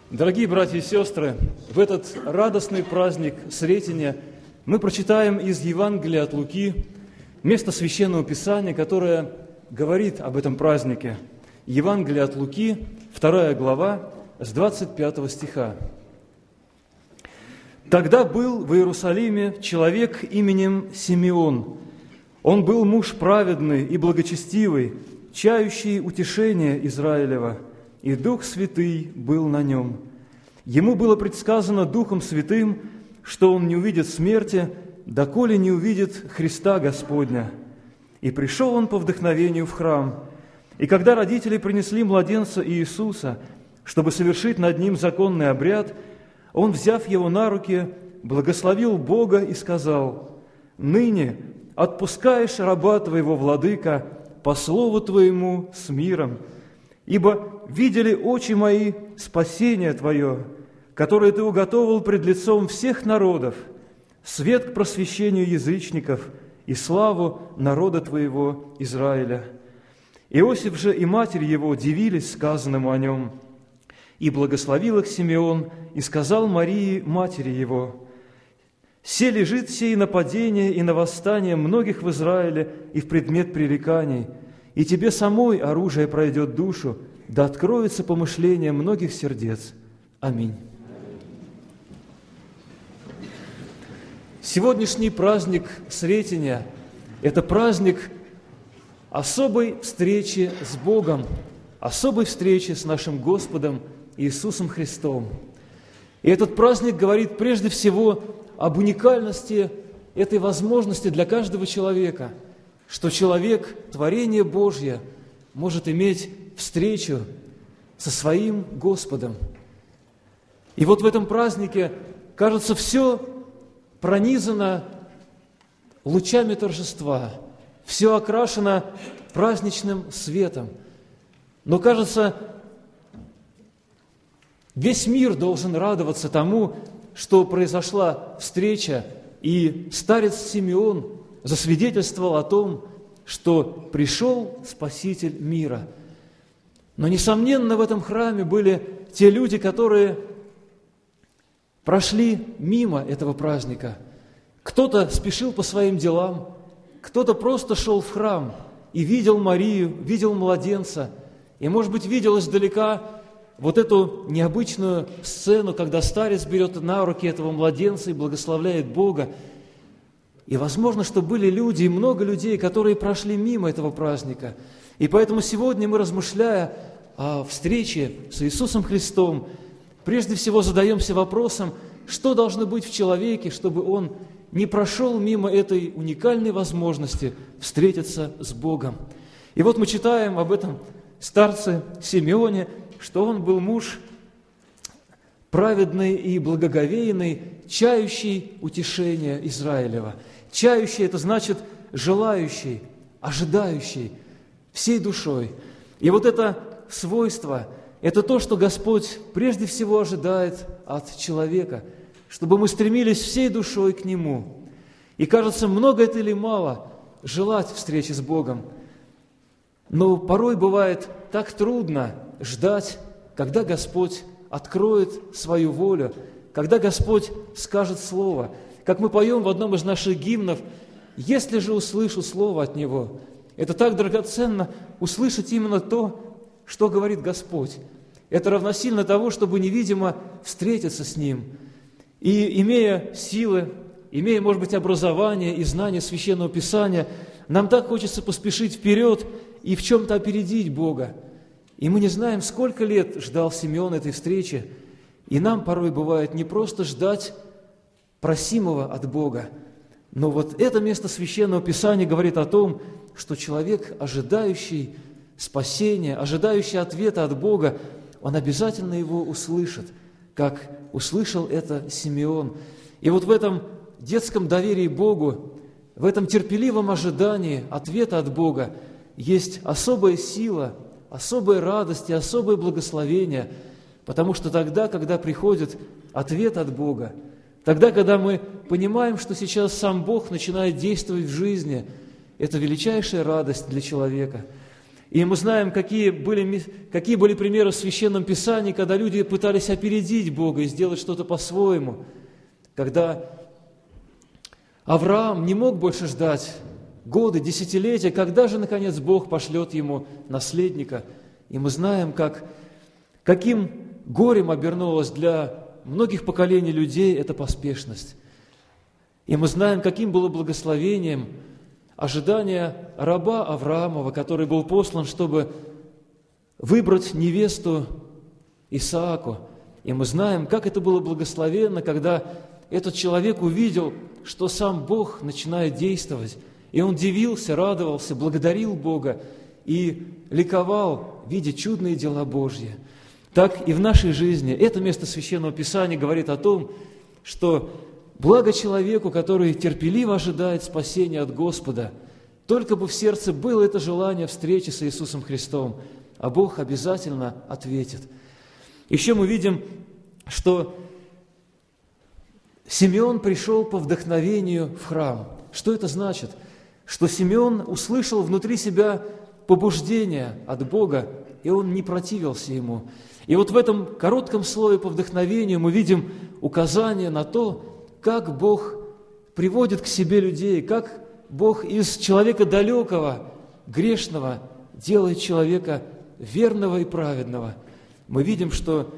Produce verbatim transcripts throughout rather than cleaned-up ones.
Дорогие братья и сестры, в этот радостный праздник Сретения мы прочитаем из Евангелия от Луки место Священного Писания, которое говорит об этом празднике. Евангелие от Луки, вторая глава, с двадцать пятого стиха. «Тогда был в Иерусалиме человек именем Симеон. Он был муж праведный и благочестивый, чающий утешение Израилева, и Дух Святый был на нем. Ему было предсказано Духом Святым, что он не увидит смерти, доколе не увидит Христа Господня. И пришел он по вдохновению в храм. И когда родители принесли младенца Иисуса, чтобы совершить над ним законный обряд, он, взяв его на руки, благословил Бога и сказал: «Ныне отпускаешь раба твоего, владыка, по слову твоему с миром, ибо видели очи мои спасение твое, которое ты уготовил пред лицом всех народов, свет к просвещению язычников и славу народа твоего Израиля». Иосиф же и матерь его дивились сказанному о нем. И благословил их Симеон, и сказал Марии, матери его: «Се лежит сей нападение и на восстание многих в Израиле и в предмет пререканий, и тебе самой оружие пройдет душу, да откроется помышление многих сердец. Аминь». Сегодняшний праздник Сретения – это праздник особой встречи с Богом, особой встречи с нашим Господом Иисусом Христом. И этот праздник говорит прежде всего об уникальности этой возможности для каждого человека, что человек, творение Божье, может иметь встречу со своим Господом. И вот в этом празднике, кажется, все пронизано лучами торжества, все окрашено праздничным светом. Но, кажется, весь мир должен радоваться тому, что произошла встреча, и старец Симеон засвидетельствовал о том, что пришел Спаситель мира. Но, несомненно, в этом храме были те люди, которые прошли мимо этого праздника. Кто-то спешил по своим делам, кто-то просто шел в храм и видел Марию, видел младенца, и, может быть, видел издалека вот эту необычную сцену, когда старец берет на руки этого младенца и благословляет Бога. И возможно, что были люди, и много людей, которые прошли мимо этого праздника. И поэтому сегодня мы, размышляя о встрече с Иисусом Христом, прежде всего задаемся вопросом, что должно быть в человеке, чтобы он не прошел мимо этой уникальной возможности встретиться с Богом. И вот мы читаем об этом старце Симеоне, что он был муж праведный и благоговейный, чающий утешение Израилева. Чающий – это значит желающий, ожидающий всей душой. И вот это свойство – это то, что Господь прежде всего ожидает от человека, чтобы мы стремились всей душой к Нему. И кажется, много это или мало желать встречи с Богом. Но порой бывает так трудно ждать, когда Господь откроет свою волю, когда Господь скажет слово. Как мы поем в одном из наших гимнов: «Если же услышу слово от Него». Это так драгоценно услышать именно то, что говорит Господь. Это равносильно того, чтобы невидимо встретиться с Ним. И имея силы, имея, может быть, образование и знание Священного Писания, нам так хочется поспешить вперед и в чем-то опередить Бога. И мы не знаем, сколько лет ждал Симеон этой встречи, и нам порой бывает не просто ждать просимого от Бога, но вот это место Священного Писания говорит о том, что человек, ожидающий спасения, ожидающий ответа от Бога, он обязательно его услышит, как услышал это Симеон. И вот в этом детском доверии Богу, в этом терпеливом ожидании ответа от Бога есть особая сила, особая радость и особое благословение, потому что тогда, когда приходит ответ от Бога, тогда, когда мы понимаем, что сейчас сам Бог начинает действовать в жизни, это величайшая радость для человека. И мы знаем, какие были, какие были примеры в Священном Писании, когда люди пытались опередить Бога и сделать что-то по-своему. Когда Авраам не мог больше ждать годы, десятилетия, когда же, наконец, Бог пошлет ему наследника. И мы знаем, как, каким горем обернулась для многих поколений людей эта поспешность. И мы знаем, каким было благословением ожидание раба Авраамова, который был послан, чтобы выбрать невесту Исааку. И мы знаем, как это было благословенно, когда этот человек увидел, что сам Бог начинает действовать. И он дивился, радовался, благодарил Бога и ликовал, видя чудные дела Божьи. Так и в нашей жизни это место Священного Писания говорит о том, что благо человеку, который терпеливо ожидает спасения от Господа, только бы в сердце было это желание встречи с Иисусом Христом, а Бог обязательно ответит. Еще мы видим, что Симеон пришел по вдохновению в храм. Что это значит? Что Симеон услышал внутри себя побуждение от Бога, и он не противился ему. И вот в этом коротком слове по вдохновению мы видим указание на то, как Бог приводит к себе людей, как Бог из человека далекого, грешного, делает человека верного и праведного. Мы видим, что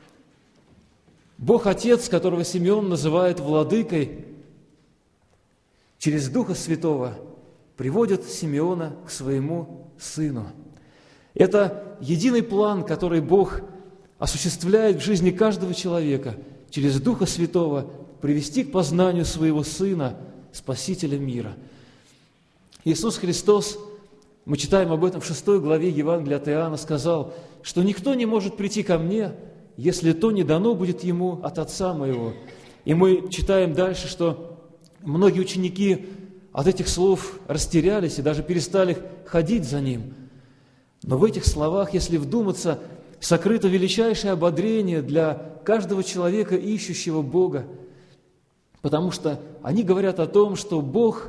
Бог Отец, которого Симеон называет владыкой, через Духа Святого приводит Симеона к своему сыну. Это единый план, который Бог осуществляет в жизни каждого человека, через Духа Святого привести к познанию своего Сына, Спасителя мира. Иисус Христос, мы читаем об этом в шестой главе Евангелия от Иоанна, сказал, что никто не может прийти ко мне, если то не дано будет ему от Отца моего. И мы читаем дальше, что многие ученики от этих слов растерялись и даже перестали ходить за Ним. Но в этих словах, если вдуматься, сокрыто величайшее ободрение для каждого человека, ищущего Бога, потому что они говорят о том, что Бог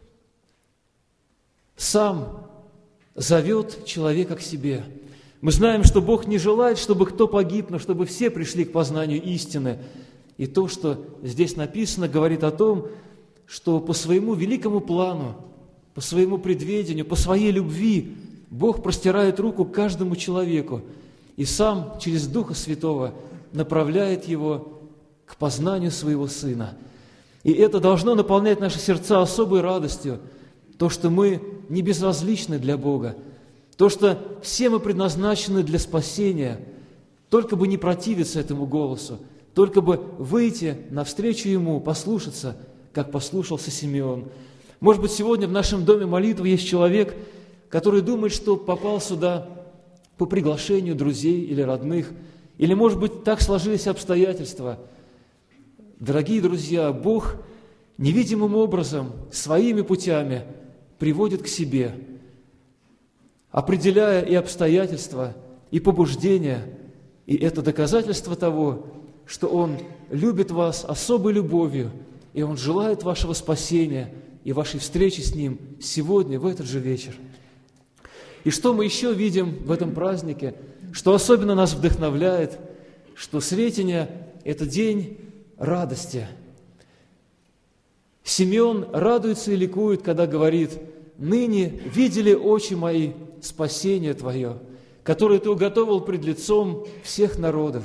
сам зовет человека к себе. Мы знаем, что Бог не желает, чтобы кто погиб, но чтобы все пришли к познанию истины. И то, что здесь написано, говорит о том, что по своему великому плану, по своему предвидению, по своей любви Бог простирает руку к каждому человеку и сам через Духа Святого направляет его к познанию своего Сына. И это должно наполнять наши сердца особой радостью, то, что мы не безразличны для Бога, то, что все мы предназначены для спасения, только бы не противиться этому голосу, только бы выйти навстречу Ему, послушаться, как послушался Симеон. Может быть, сегодня в нашем доме молитвы есть человек, который думает, что попал сюда по приглашению друзей или родных, или, может быть, так сложились обстоятельства. Дорогие друзья, Бог невидимым образом, своими путями приводит к себе, определяя и обстоятельства, и побуждения, и это доказательство того, что Он любит вас особой любовью, и Он желает вашего спасения и вашей встречи с Ним сегодня, в этот же вечер. И что мы еще видим в этом празднике, что особенно нас вдохновляет, что Сретение – это день радости. Симеон радуется и ликует, когда говорит: «Ныне видели очи мои спасение Твое, которое Ты уготовил пред лицом всех народов».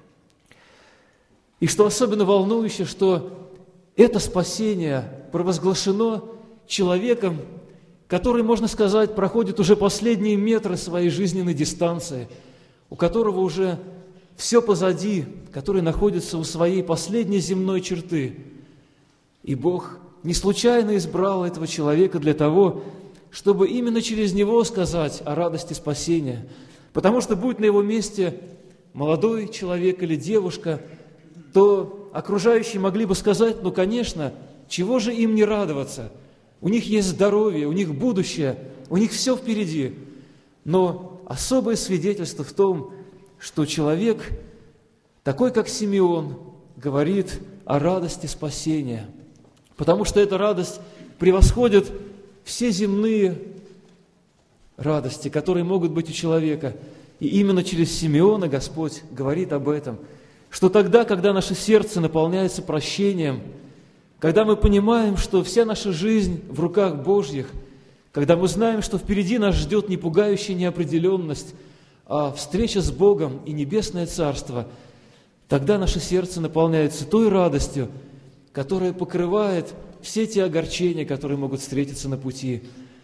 И что особенно волнующе, что это спасение провозглашено человеком, который, можно сказать, проходит уже последние метры своей жизненной дистанции, у которого уже все позади, который находится у своей последней земной черты. И Бог не случайно избрал этого человека для того, чтобы именно через него сказать о радости спасения. Потому что, будь на его месте молодой человек или девушка, то окружающие могли бы сказать: ну, конечно, чего же им не радоваться? У них есть здоровье, у них будущее, у них все впереди. Но особое свидетельство в том, что человек, такой как Симеон, говорит о радости спасения. Потому что эта радость превосходит все земные радости, которые могут быть у человека. И именно через Симеона Господь говорит об этом, что тогда, когда наше сердце наполняется прощением, когда мы понимаем, что вся наша жизнь в руках Божьих, когда мы знаем, что впереди нас ждет не пугающая неопределенность, а встреча с Богом и небесное Царство, тогда наше сердце наполняется той радостью, которая покрывает все те огорчения, которые могут встретиться на пути.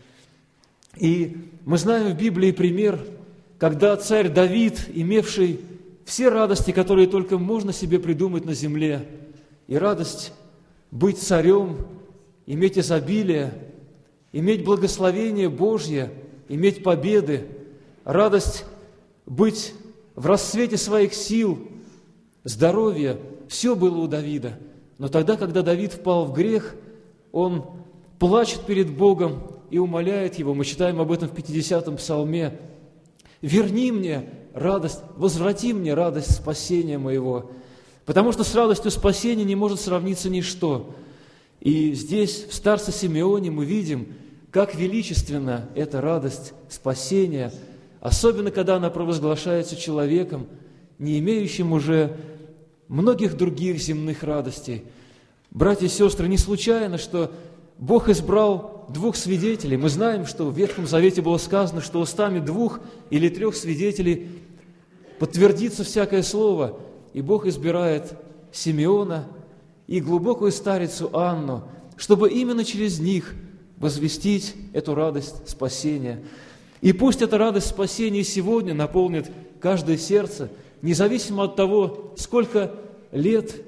И мы знаем в Библии пример, когда царь Давид, имевший все радости, которые только можно себе придумать на земле, и радость быть царем, иметь изобилие, иметь благословение Божье, иметь победы, радость быть в расцвете своих сил, здоровья, все было у Давида. Но тогда, когда Давид впал в грех, он плачет перед Богом и умоляет Его. Мы читаем об этом в пятидесятом псалме. «Верни мне радость, возврати мне радость спасения моего». Потому что с радостью спасения не может сравниться ничто. И здесь, в старце Симеоне, мы видим, как величественна эта радость спасения, особенно когда она провозглашается человеком, не имеющим уже многих других земных радостей. Братья и сестры, не случайно, что Бог избрал двух свидетелей. Мы знаем, что в Ветхом Завете было сказано, что устами двух или трех свидетелей подтвердится всякое слово. И Бог избирает Симеона и глубокую старицу Анну, чтобы именно через них возвестить эту радость спасения. И пусть эта радость спасения сегодня наполнит каждое сердце, независимо от того, сколько лет,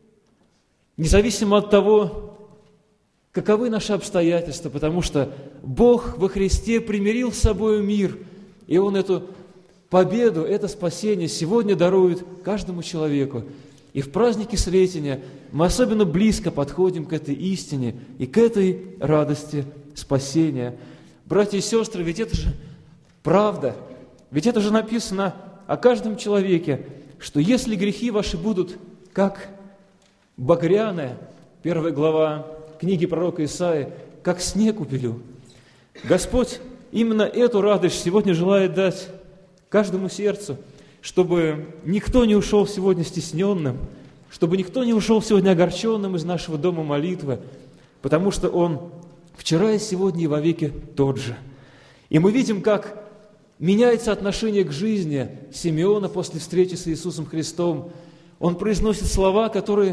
независимо от того, каковы наши обстоятельства, потому что Бог во Христе примирил с собой мир, и Он эту победу, это спасение сегодня дарует каждому человеку. И в празднике Сретения мы особенно близко подходим к этой истине и к этой радости спасения. Братья и сестры, ведь это же правда, ведь это же написано о каждом человеке, что если грехи ваши будут как багряная, первая глава книги пророка Исаии, как снег убелю. Господь именно эту радость сегодня желает дать каждому сердцу, чтобы никто не ушел сегодня стесненным, чтобы никто не ушел сегодня огорченным из нашего дома молитвы, потому что Он вчера и сегодня и вовеки тот же. И мы видим, как меняется отношение к жизни Симеона после встречи с Иисусом Христом. Он произносит слова, которые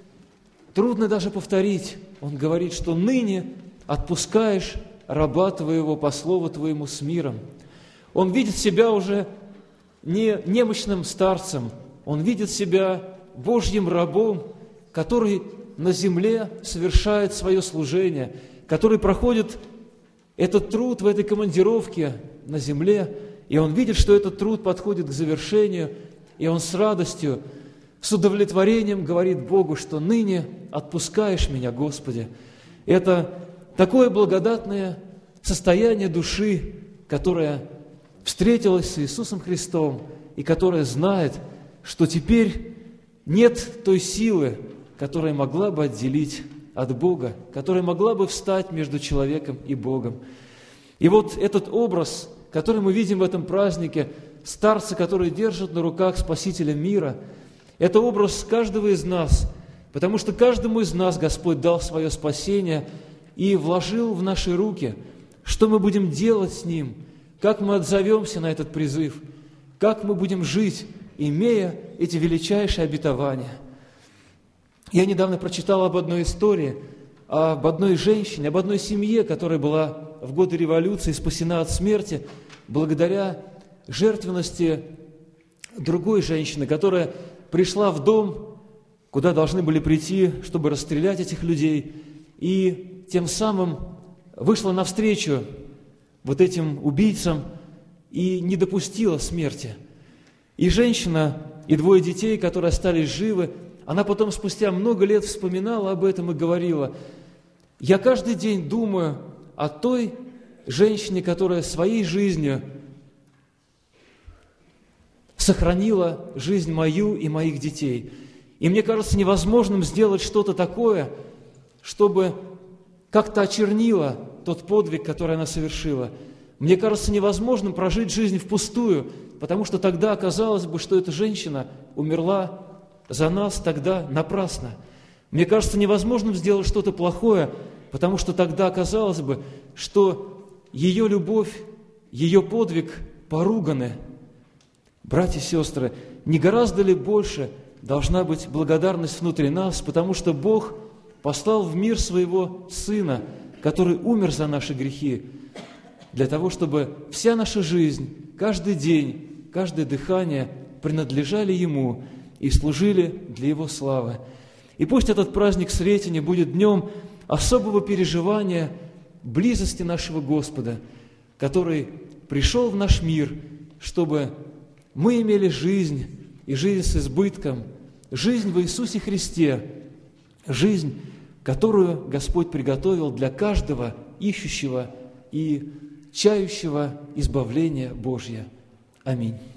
трудно даже повторить. Он говорит, что ныне отпускаешь раба твоего по слову твоему с миром. Он видит себя уже не немощным старцем, он видит себя Божьим рабом, который на земле совершает свое служение, который проходит этот труд в этой командировке на земле, и он видит, что этот труд подходит к завершению, и он с радостью, с удовлетворением говорит Богу, что ныне отпускаешь меня, Господи. Это такое благодатное состояние души, которое встретилась с Иисусом Христом и которая знает, что теперь нет той силы, которая могла бы отделить от Бога, которая могла бы встать между человеком и Богом. И вот этот образ, который мы видим в этом празднике, старца, который держит на руках Спасителя мира, это образ каждого из нас, потому что каждому из нас Господь дал свое спасение и вложил в наши руки, что мы будем делать с ним, как мы отзовемся на этот призыв, как мы будем жить, имея эти величайшие обетования. Я недавно прочитал об одной истории, об одной женщине, об одной семье, которая была в годы революции спасена от смерти благодаря жертвенности другой женщины, которая пришла в дом, куда должны были прийти, чтобы расстрелять этих людей, и тем самым вышла навстречу вот этим убийцам и не допустила смерти. И женщина, и двое детей, которые остались живы, она потом спустя много лет вспоминала об этом и говорила: «Я каждый день думаю о той женщине, которая своей жизнью сохранила жизнь мою и моих детей. И мне кажется невозможным сделать что-то такое, чтобы как-то очернило тот подвиг, который она совершила. Мне кажется невозможным прожить жизнь впустую, потому что тогда оказалось бы, что эта женщина умерла за нас тогда напрасно. Мне кажется невозможным сделать что-то плохое, потому что тогда оказалось бы, что ее любовь, ее подвиг поруганы. Братья и сестры, не гораздо ли больше должна быть благодарность внутри нас, потому что Бог послал в мир Своего Сына, который умер за наши грехи, для того, чтобы вся наша жизнь, каждый день, каждое дыхание принадлежали Ему и служили для Его славы. И пусть этот праздник Сретения будет днем особого переживания близости нашего Господа, который пришел в наш мир, чтобы мы имели жизнь, и жизнь с избытком, жизнь в Иисусе Христе, жизнь, которую Господь приготовил для каждого ищущего и чающего избавления Божьего. Аминь.